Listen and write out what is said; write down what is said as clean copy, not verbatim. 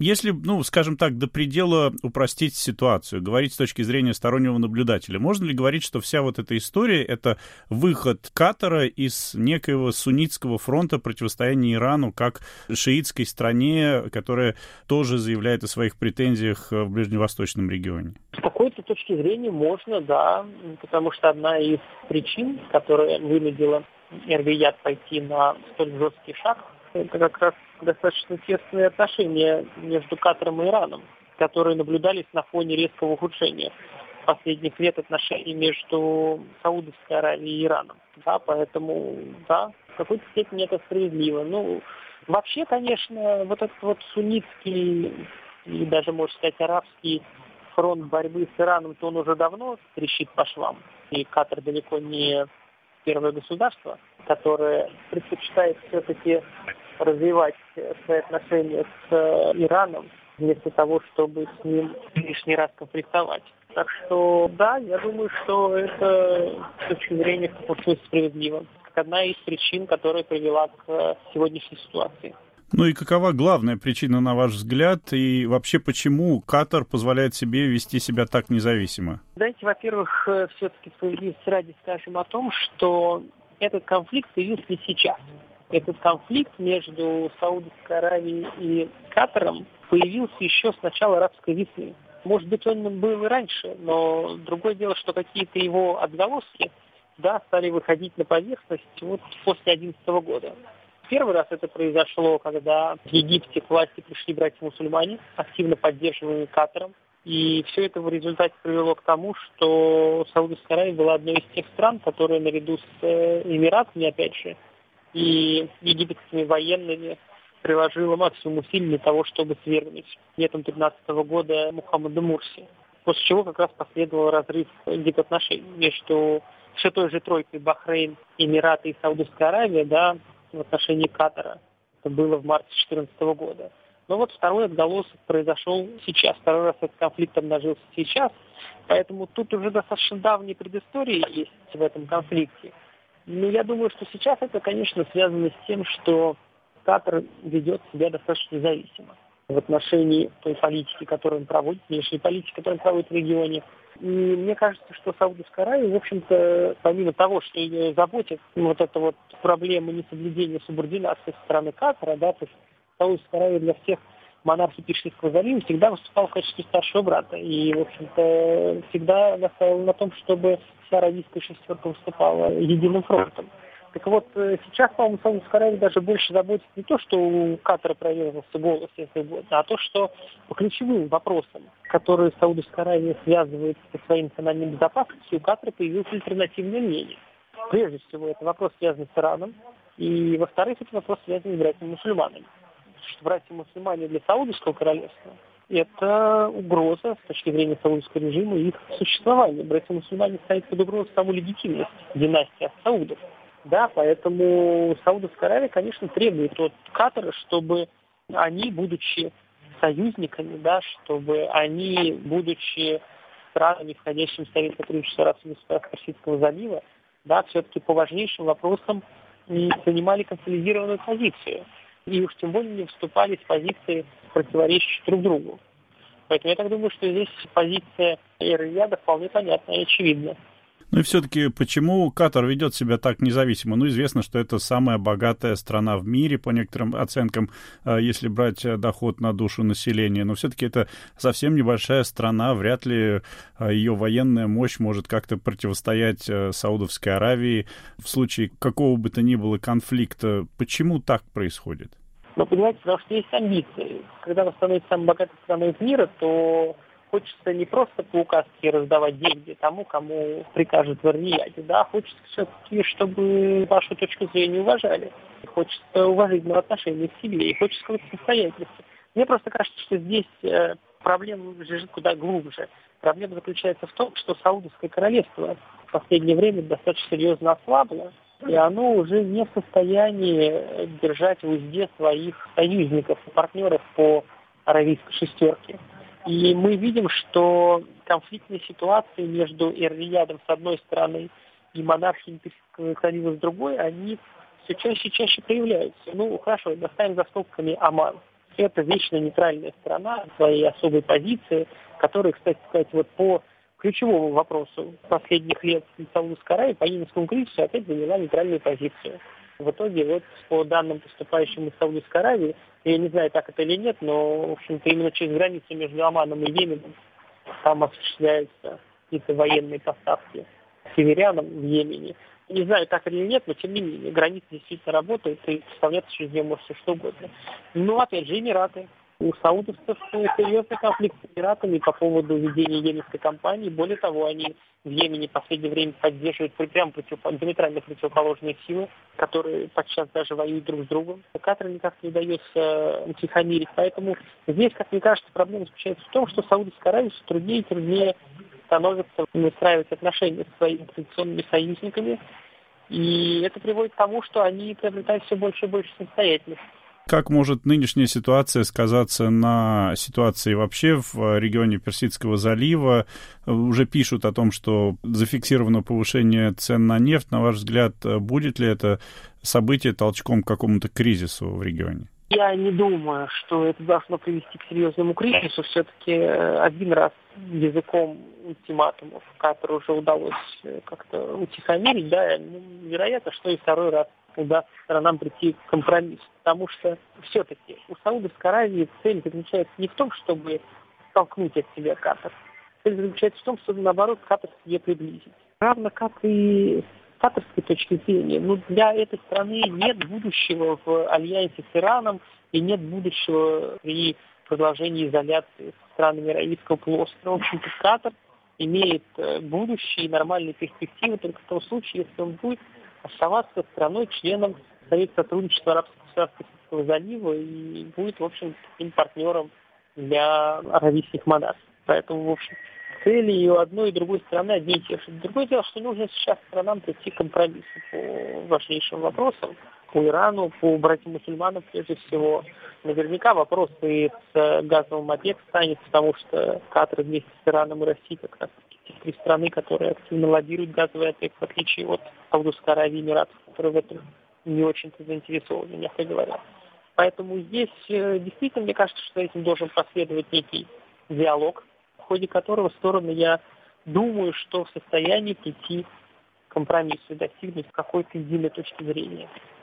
Если, скажем так, до предела упростить ситуацию, говорить с точки зрения стороннего наблюдателя, можно ли говорить, что вся вот эта история — это выход Катара из некоего суннитского фронта противостояния Ирану как шиитской стране, которая тоже заявляет о своих претензиях в ближневосточном регионе? С какой-то точки зрения можно, да, потому что одна из причин, которая вынудила Эр-Рияд пойти на столь жесткий шаг, это как раз достаточно тесные отношения между Катаром и Ираном, которые наблюдались на фоне резкого ухудшения последних лет отношений между Саудовской Аравией и Ираном. Да, поэтому, да, в какой-то степени это справедливо. Вообще, конечно, вот этот вот суннитский и даже, можно сказать, арабский фронт борьбы с Ираном, то он уже давно трещит по швам. И Катар далеко не первое государство, которое предпочитает все-таки развивать свои отношения с Ираном, вместо того, чтобы с ним лишний раз конфликтовать. Так что, да, я думаю, что это с точки зрения в каком смысле справедливо. Как одна из причин, которая привела к сегодняшней ситуации. И какова главная причина, на ваш взгляд, и вообще почему Катар позволяет себе вести себя так независимо? Давайте, во-первых, все-таки справедливости ради скажем о том, что этот конфликт появился не сейчас. Этот конфликт между Саудовской Аравией и Катаром появился еще с начала арабской весны. Может быть, он был и раньше, но другое дело, что какие-то его отголоски, стали выходить на поверхность после 2011 года. Первый раз это произошло, когда в Египте к власти пришли братья-мусульмане, активно поддерживаемые Катаром. И все это в результате привело к тому, что Саудовская Аравия была одной из тех стран, которые наряду с Эмиратами, опять же, и египетскими военными приложила максимум усилий для того, чтобы свергнуть летом 2013 года Мухаммада Мурси. После чего как раз последовал разрыв дипотношений между все той же тройкой Бахрейн, Эмираты и Саудовская Аравия, в отношении Катара. Это было в марте 2014 года. Но второй отголосок произошел сейчас. Второй раз этот конфликт обнажился сейчас. Поэтому тут уже достаточно давние предыстории есть в этом конфликте. Но я думаю, что сейчас это, конечно, связано с тем, что Катар ведет себя достаточно независимо в отношении той политики, которую он проводит, внешней политики, которую он проводит в регионе. И мне кажется, что Саудовская Аравия, в общем-то, помимо того, что ее заботит эта проблема несоблюдения субординации со стороны Катара, то есть Саудовская Аравия для всех монархий Персидского залива всегда выступала в качестве старшего брата. И, в общем-то, всегда настаивала на том, чтобы вся аравийская шестерка выступала единым фронтом. Так вот, сейчас, по-моему, Саудовская Аравия даже больше заботится не то, что у Катара проверился голос, если угодно, а то, что по ключевым вопросам, которые Саудовская Аравия связывает со своей национальной безопасностью, у Катара появилось альтернативное мнение. Прежде всего, это вопрос, связанный с Ираном, и, во-вторых, это вопрос, связанный с братьями-мусульманами. Потому что братья-мусульмане для Саудовского королевства – это угроза с точки зрения саудовского режима и их существования. Братья-мусульмане ставят под угрозу саму легитимность династии от Саудов. Поэтому Саудовская Аравия, конечно, требует от Катара, чтобы они, будучи союзниками, чтобы они, будучи странами, входящими в Совет сотрудничества арабских государств Персидского залива, все-таки по важнейшим вопросам занимали консолидированную позицию. И уж тем более не вступали в позиции, противоречащие друг другу. Поэтому я так думаю, что здесь позиция Эр-Рияда вполне понятна и очевидна. И все-таки почему Катар ведет себя так независимо? Известно, что это самая богатая страна в мире, по некоторым оценкам, если брать доход на душу населения. Но все-таки это совсем небольшая страна, вряд ли ее военная мощь может как-то противостоять Саудовской Аравии в случае какого бы то ни было конфликта. Почему так происходит? Понимаете, потому что есть амбиции. Когда вы становитесь самой богатой страной мира, то хочется не просто по указке раздавать деньги тому, кому прикажет в Эр-Рияде, хочется все-таки, чтобы вашу точку зрения уважали. Хочется уважительного отношения к себе, и хочется какой-то состоятельности. Мне просто кажется, что здесь проблема лежит куда глубже. Проблема заключается в том, что Саудовское королевство в последнее время достаточно серьезно ослабло, и оно уже не в состоянии держать в узде своих союзников и партнеров по аравийской шестерке. И мы видим, что конфликтные ситуации между Эр-Риядом с одной стороны и монархией Персидского залива с другой, они все чаще и чаще проявляются. Хорошо, доставим за скобками Оман. Это вечно нейтральная страна своей особой позиции, которая, кстати сказать, вот по ключевому вопросу последних лет Саудовской Аравии по Йеменскому кризису опять заняла нейтральную позицию. В итоге, вот по данным, поступающим из Саудовской Аравии, я не знаю, так это или нет, но, в общем-то, именно через границу между Оманом и Йеменом там осуществляются какие-то военные поставки северянам в Йемене. Не знаю, так или нет, но тем не менее, граница действительно работает, и представляться через нее может все что угодно. Ну, опять же, Эмираты. У саудовцев серьезный конфликт с Эмиратами по поводу ведения йеменской кампании. Более того, они в Йемене в последнее время поддерживают прямо диаметрально противоположные силы, которые подчас даже воюют друг с другом. Катару никак не удается утихомирить. Поэтому здесь, как мне кажется, проблема заключается в том, что Саудовская Аравия все труднее и труднее становится выстраивать отношения со своими традиционными союзниками. И это приводит к тому, что они приобретают все больше и больше самостоятельности. Как может нынешняя ситуация сказаться на ситуации вообще в регионе Персидского залива? Уже пишут о том, что зафиксировано повышение цен на нефть. На ваш взгляд, будет ли это событие толчком к какому-то кризису в регионе? Я не думаю, что это должно привести к серьезному кризису. Все-таки один раз языком ультиматумов Катару уже удалось как-то утихомирить, да, вероятно, что и второй раз удастся сторонам прийти к компромиссу. Потому что все-таки у Саудовской Аравии цель заключается не в том, чтобы столкнуть от себя Катар. Цель заключается в том, чтобы, наоборот, Катар к себе приблизить. Равно как и с катарской точки зрения. Но для этой страны нет будущего в альянсе с Ираном и нет будущего при продолжении изоляции с странами Аравийского полуострова. В общем-то, Катар имеет будущее и нормальные перспективы только в том случае, если он будет оставаться страной-членом Совета сотрудничества Арабского государства Персидского залива и будет, в общем, таким партнером для аравийских монархий. Поэтому, в общем, цели и у одной, и другой стороны одни и те же. Другое дело, что нужно сейчас сторонам прийти к компромиссу по важнейшим вопросам, по Ирану, по братьям-мусульманам прежде всего. Наверняка вопрос и с газовым ОПЕК станет, потому что Катар вместе с Ираном и Россией как раз те три страны, которые активно лоббируют газовый ОПЕК, в отличие от Саудовской Аравии и Эмиратов, которые в этом не очень-то заинтересованы, мягко говоря. Поэтому здесь действительно, мне кажется, что этим должен последовать некий диалог, в ходе которого стороны, я думаю, что в состоянии прийти к компромиссу и достигнуть какой-то единой точки зрения.